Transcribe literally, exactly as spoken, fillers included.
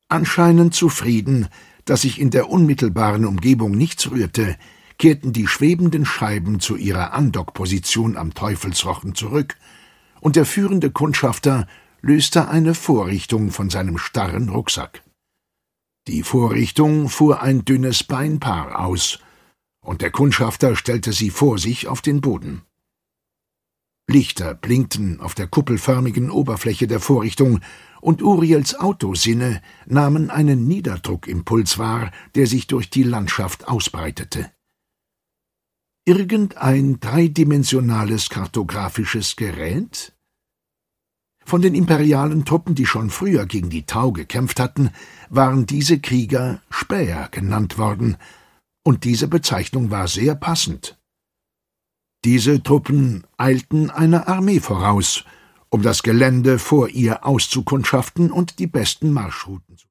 Anscheinend zufrieden, dass sich in der unmittelbaren Umgebung nichts rührte, kehrten die schwebenden Scheiben zu ihrer Andockposition am Teufelsrochen zurück, und der führende Kundschafter löste eine Vorrichtung von seinem starren Rucksack. Die Vorrichtung fuhr ein dünnes Beinpaar aus, und der Kundschafter stellte sie vor sich auf den Boden. Lichter blinkten auf der kuppelförmigen Oberfläche der Vorrichtung, und Uriels Autosinne nahmen einen Niederdruckimpuls wahr, der sich durch die Landschaft ausbreitete. Irgendein dreidimensionales kartografisches Gerät? Von den imperialen Truppen, die schon früher gegen die Tau gekämpft hatten, waren diese Krieger Späher genannt worden, und diese Bezeichnung war sehr passend. Diese Truppen eilten einer Armee voraus, um das Gelände vor ihr auszukundschaften und die besten Marschrouten zu